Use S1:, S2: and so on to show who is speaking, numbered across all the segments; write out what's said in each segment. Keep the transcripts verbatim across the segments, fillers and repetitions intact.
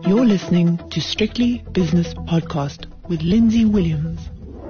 S1: You're listening to Strictly Business Podcast with Lindsay Williams.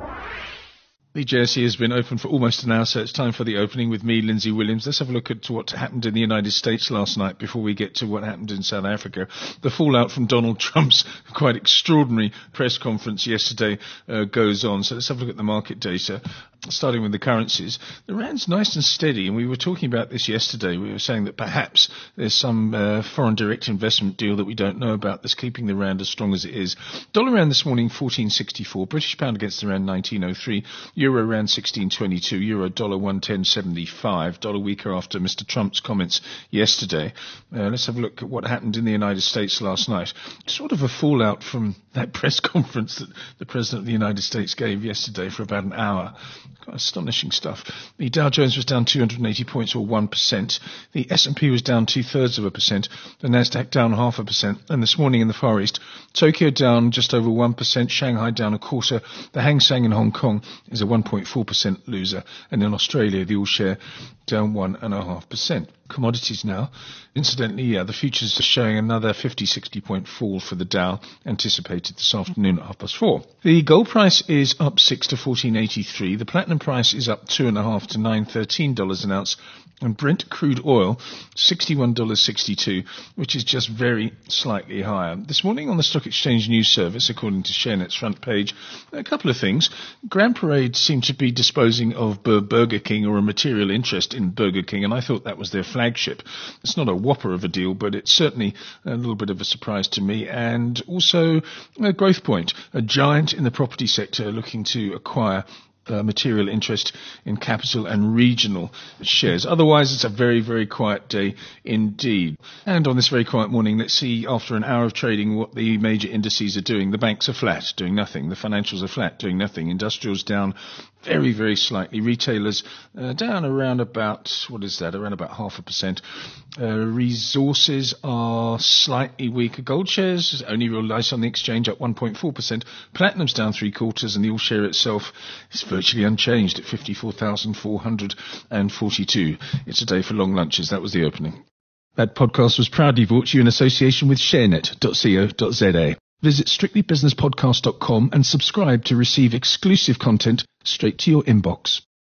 S2: The J S E has been open for almost an hour, so it's time for the opening with me, Lindsay Williams. Let's have a look at what happened in the United States last night before we get to what happened in South Africa. The fallout from Donald Trump's quite extraordinary press conference yesterday uh, goes on. So let's have a look at the market data. Starting with the currencies, the rand's nice and steady, and we were talking about this yesterday. We were saying that perhaps there's some uh, foreign direct investment deal that we don't know about that's keeping the rand as strong as it is. Dollar rand this morning fourteen sixty-four, British pound against the rand nineteen oh three, euro rand sixteen twenty-two, euro dollar one ten seventy-five, dollar weaker after Mister Trump's comments yesterday. Uh, let's have a look at what happened in the United States last night. Sort of a fallout from that press conference that the President of the United States gave yesterday for about an hour. Quite astonishing stuff. The Dow Jones was down two hundred eighty points, or one percent. The S and P was down two-thirds of a percent. The Nasdaq down half a percent. And this morning in the Far East, Tokyo down just over one percent, Shanghai down a quarter. The Hang Seng in Hong Kong is a one point four percent loser. And in Australia, the all-share down one point five percent. Commodities now. Incidentally, yeah, the futures are showing another fifty, sixty point fall for the Dow, anticipated this afternoon at half past four. The gold price is up six to fourteen eighty-three. The platinum price is up two and a half to nine thirteen dollars an ounce. And Brent crude oil, sixty-one dollars sixty-two, which is just very slightly higher. This morning on the Stock Exchange News Service, according to ShareNet's front page, a couple of things. Grand Parade seemed to be disposing of Burger King, or a material interest in Burger King, and I thought that was their flagship. It's not a whopper of a deal, but it's certainly a little bit of a surprise to me. And also a Growth Point, a giant in the property sector looking to acquire Uh, material interest in capital and regional shares. Otherwise, it's a very, very quiet day indeed. And on this very quiet morning, let's see, after an hour of trading, what the major indices are doing. The banks are flat, doing nothing. The financials are flat, doing nothing. Industrials down very, very slightly. Retailers uh, down around about, what is that, around about half a percent. Uh, resources are slightly weaker. Gold shares, only real nice on the exchange, up one point four percent. Platinum's down three quarters, and the all share itself is virtually unchanged at fifty-four thousand four hundred forty-two. It's a day for long lunches. That was the opening. That podcast was proudly brought to you in association with sharenet dot co dot za. Visit strictly business podcast dot com and subscribe to receive exclusive content straight to your inbox.